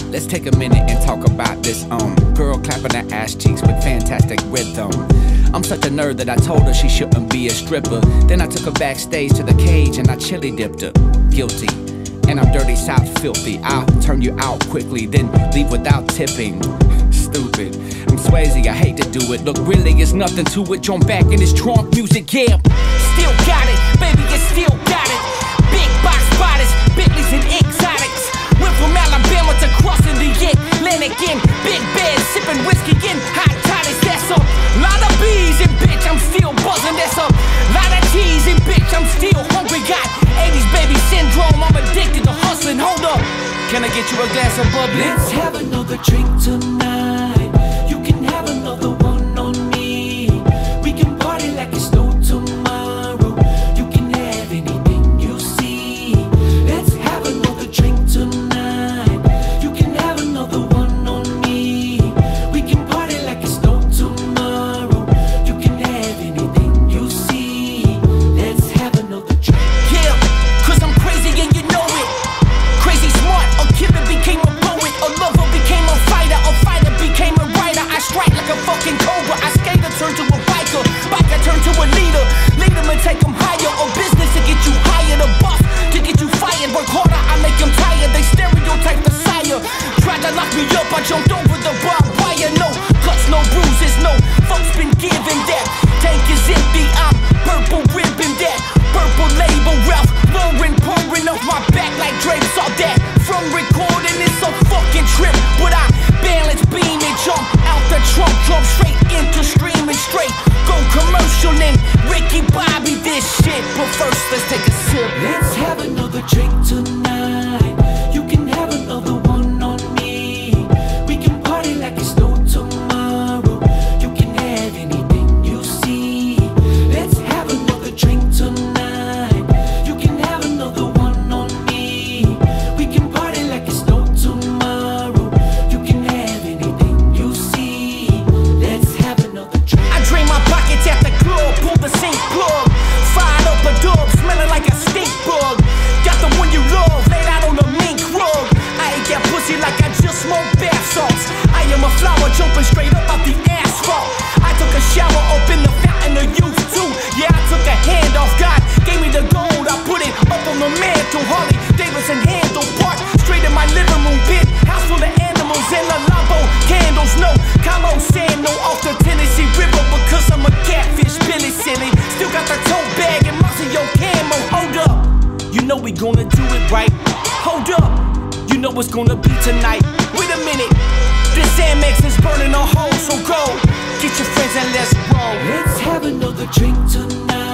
Let's take a minute and talk about this girl clapping her ass cheeks with fantastic rhythm. I'm such a nerd that I told her she shouldn't be a stripper. Then I took her backstage to the cage and I chili dipped her. Guilty, and I'm dirty south filthy. I'll turn you out quickly, then leave without tipping. Stupid, I'm Swayze, I hate to do it. Look, really it's nothing to it. Jump back in this trunk music, yeah. Still got it, baby, you still got it. Big box bodies, Bentleys and exotics. Went from Alabama to crossing the Atlantic in big beds, sipping whiskey in hot toddies. That's a lot of bees and bitch, I'm still buzzing. That's a lot of cheese and bitch, I'm still hungry. Got 80s baby syndrome, I'm addicted to hustling. Hold up, can I get you a glass of bubbly? Let's have another drink tonight. You can have another one on me. We can party like it's no tomorrow. You can have anything you see. Let's have another drink tonight. You can have another one on me. We can party like it's no tomorrow. You can have anything you see. Let's have another drink. Yeah, cause I'm crazy and you know it. Crazy smart, a killer became a poet. A lover became a fighter became a writer. I strike like a fucking cobra. I skater turn to a biker, biker turn to a leader. Lead them and take them higher. A business to get you hired, a buff to get you fired. Work harder, I make them tired. They stereotype the sire. Tried to lock me up, I jumped over the barbed wire. No cuts, no bruises, no folks been given that. Tank is empty, I'm purple ribbon that. Purple label, Ralph Lauren pouring off my back like drapes. All that from recording, it's a fucking trip. But I balance beam and jump out the trunk, jump straight into streaming straight. Go commercial and Ricky Bobby this shit. But first, let's take a sip. Let's have another drink tonight. You can have another one on me. We can party like it's no tomorrow. You can have anything you see. Let's have another drink tonight. You can have another one on me. We can party like it's no tomorrow. You can have anything you see. Let's have another drink. I drain my pockets at the club, pull the sink plug. Fired up a dub, smelling like a stink bug. Got the one you love, laid out on a mink rug. I ate that pussy like I just smoked bath salts. I am a flower jumping straight up off the asphalt. I took a shower up in the fountain of youth too. Yeah, I took a hand off, God gave me the gold. I put it up on the mantle. Harley Davidson handle park straight in my living room pit. House full of animals and La Lambo candles. No Camo sand, no off the Tennessee River because I'm a catfish, Billy silly. Still got the tote bag and Marcio camo. Hold up, you know we gonna do it right. Hold up, you know it's gonna be tonight. Wait a minute, this Amex is burning a hole, so go get your friends and let's roll. Let's have another drink tonight.